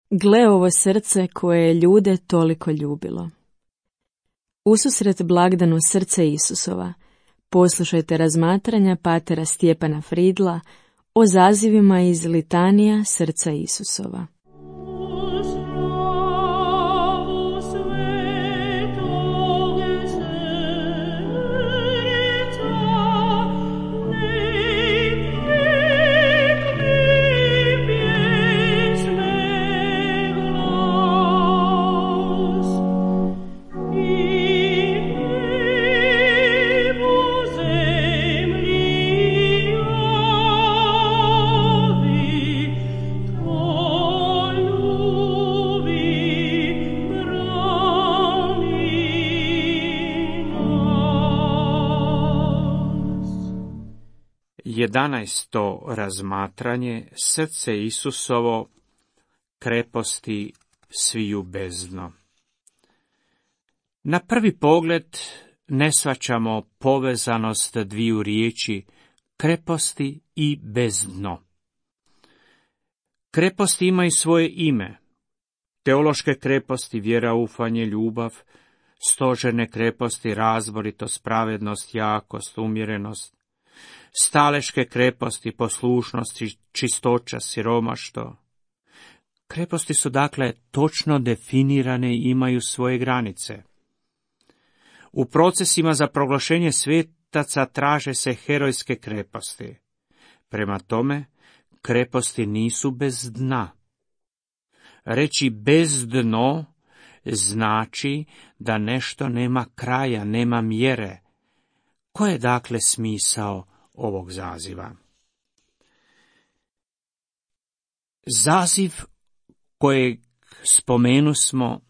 Gle ovo srce koje je ljude toliko ljubilo. Ususret blagdanu srce Isusova, poslušajte razmatranja patera Stjepana Fridla o zazivima iz litanija srca Isusova. Jedanaesto razmatranje, srce Isusovo, kreposti sviju bezdno. Na prvi pogled ne shvaćamo povezanost dviju riječi, kreposti i bezdno. Kreposti imaju svoje ime. Teološke kreposti, vjera, ufanje, ljubav, stožerne kreposti, razboritost, pravednost, jakost, umjerenost, staleške kreposti, poslušnost, čistoća, siromaštvo. Kreposti su dakle točno definirane i imaju svoje granice. U procesima za proglašenje svetaca traže se herojske kreposti. Prema tome, kreposti nisu bez dna. Reći bez dno znači da nešto nema kraja, nema mjere. Koji je dakle smisao ovog zaziva? Zaziv kojeg spomenusmo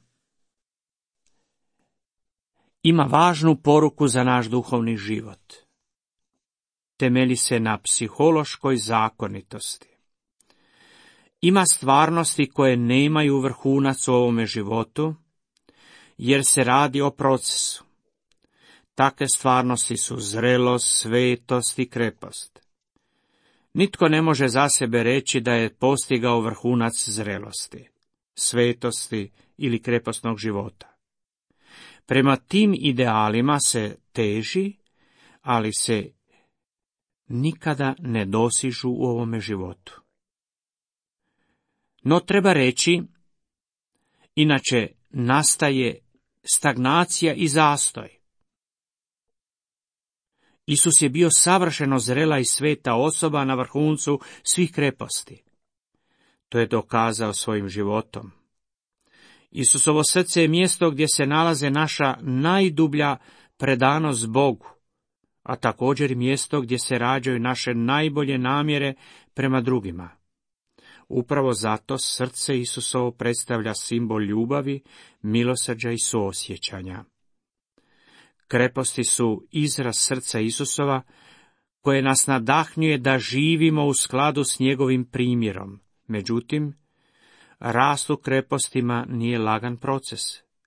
ima važnu poruku za naš duhovni život. Temelji se na psihološkoj zakonitosti. Ima stvarnosti koje nemaju vrhunac u ovome životu, jer se radi o procesu. Takve stvarnosti su zrelost, svetost i krepost. Nitko ne može za sebe reći da je postigao vrhunac zrelosti, svetosti ili krepostnog života. Prema tim idealima se teži, ali se nikada ne dosižu u ovome životu. No treba reći, inače nastaje stagnacija i zastoj. Isus je bio savršeno zrela i sveta osoba na vrhuncu svih kreposti. To je dokazao svojim životom. Isusovo srce je mjesto gdje se nalaze naša najdublja predanost Bogu, a također i mjesto gdje se rađaju naše najbolje namjere prema drugima. Upravo zato srce Isusovo predstavlja simbol ljubavi, milosrđa i suosjećanja. Kreposti su izraz srca Isusova, koje nas nadahnjuje da živimo u skladu s njegovim primjerom. Međutim, rast u krepostima nije lagan proces.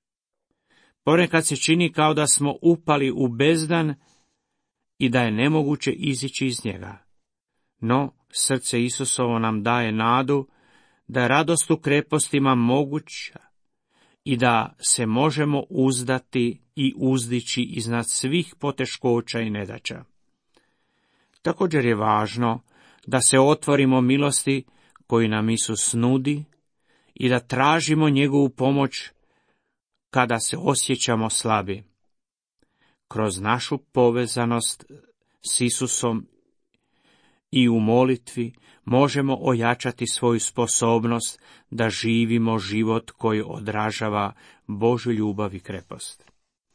Ponekad se čini kao da smo upali u bezdan i da je nemoguće izići iz njega. No, srce Isusovo nam daje nadu da je radost u krepostima moguća i da se možemo uzdati i uzdići iznad svih poteškoća i nedaća. Također je važno da se otvorimo milosti koju nam Isus nudi i da tražimo njegovu pomoć kada se osjećamo slabi. Kroz našu povezanost s Isusom i u molitvi možemo ojačati svoju sposobnost da živimo život koji odražava Božju ljubav i krepost.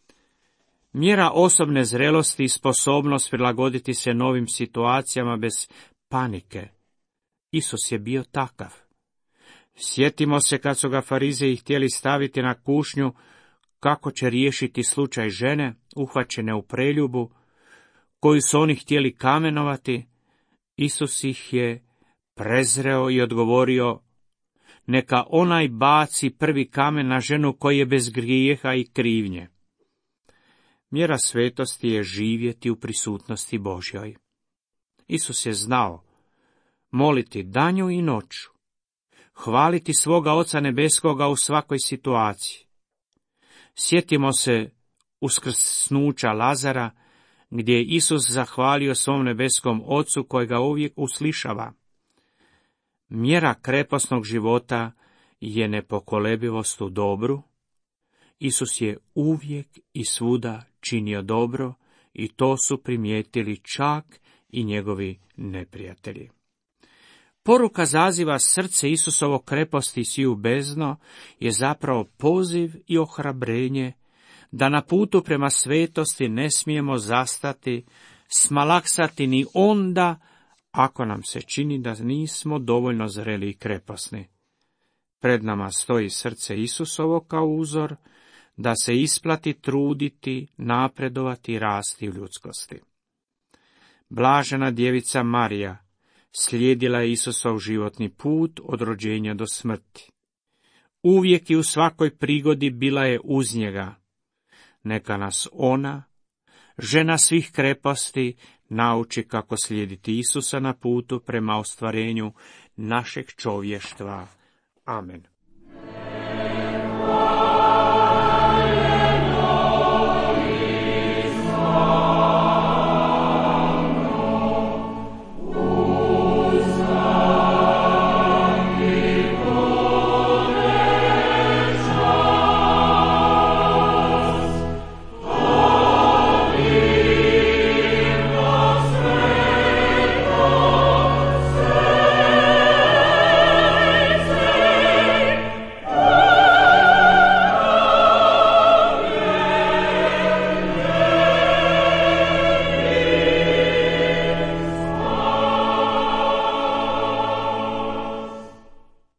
Mjera osobne zrelosti i sposobnost prilagoditi se novim situacijama bez panike. Isus je bio takav. Sjetimo se kad su ga farizeji htjeli staviti na kušnju kako će riješiti slučaj žene uhvaćene u preljubu, koju su oni htjeli kamenovati. Isus ih je prezreo i odgovorio: neka onaj baci prvi kamen na ženu koji je bez grijeha i krivnje. Mjera svetosti je živjeti u prisutnosti Božjoj. Isus je znao moliti danju i noću, hvaliti svoga Oca nebeskoga u svakoj situaciji. Sjetimo se uskrsnuća Lazara, gdje je Isus zahvalio svom nebeskom Ocu kojega uvijek uslišava. Mjera krepasnog života je nepokolebivost u dobru. Isus je uvijek i svuda činio dobro i to su primijetili čak i njegovi neprijatelji. Poruka zaziva srce Isusovo kreposti siju bezno je zapravo poziv i ohrabrenje da na putu prema svetosti ne smijemo zastati, smalaksati ni onda ako nam se čini da nismo dovoljno zreli i krepasni. Pred nama stoji srce Isusovo kao uzor, da se isplati truditi, napredovati i rasti u ljudskosti. Blažena djevica Marija slijedila je Isusov životni put od rođenja do smrti. Uvijek i u svakoj prigodi bila je uz njega. Neka nas ona, žena svih kreposti, nauči kako slijediti Isusa na putu prema ostvarenju našeg čovještva. Amen.